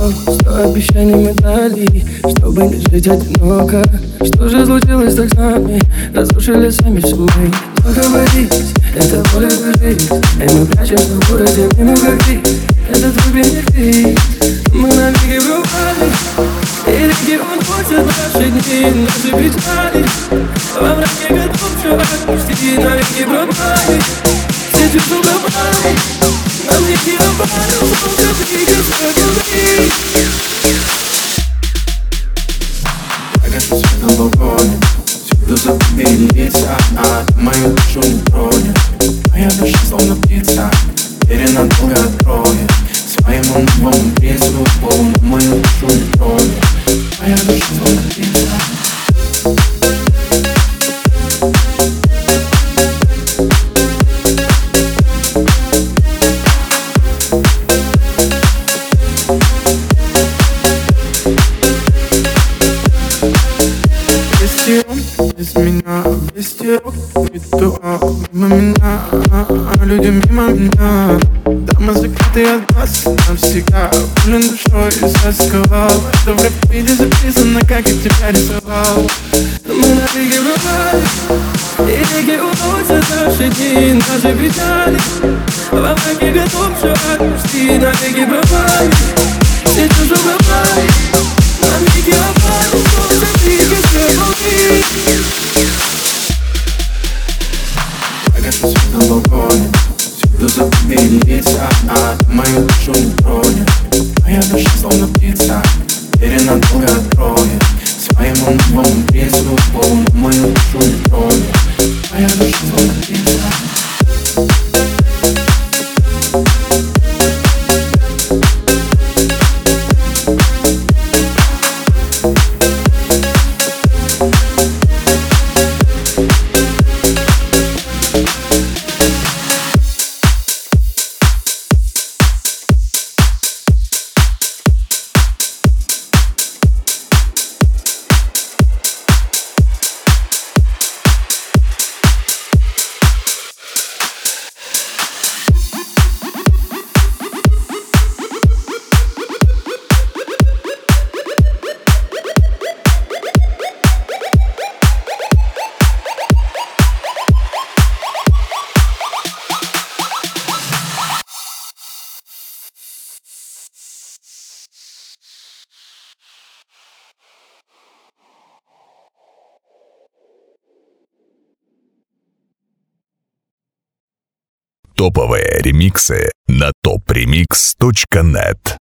100 обещаний мы дали, чтобы не жить одиноко. Что же случилось так с нами? Разрушили сами все мы. Договорились, это поле жизнь, и мы прячемся в городе мимо воды. Это твой бенефис, мы навеки пропали, и регион хочет наши дни, наши печали. Во мраке готов все отпусти, навеки пропали, все чувства пропали, нам не опали, солнце двигает спокойней. Я гашу свет на балконе, всюду забыли лица, мою душу не тронет. Моя душа словно птица, уверенно долго откроет своему новому принцу, мою душу не тронет. Моя душа словно птица. Без меня, без тирок, ритуал мимо меня, люди мимо меня. Дома закрыты от глаз навсегда, болен душой засковал. Это в рэп-виде записано, как я тебя рисовал. Мы навеки пропали, и реки уносят наши дни, наши печали. Во мраке готов все отпусти, навеки пропали, все чувства пропали, навеки опали, солнце двигает спокойней. Я гашу свет на балконе, всюду забыли лица, мою душу не тронет. Моя душа словно птица, уверенно долго откроет своему новому принцу, мою душу не тронет. Моя душа словно птица. Топовые ремиксы на topremix.net.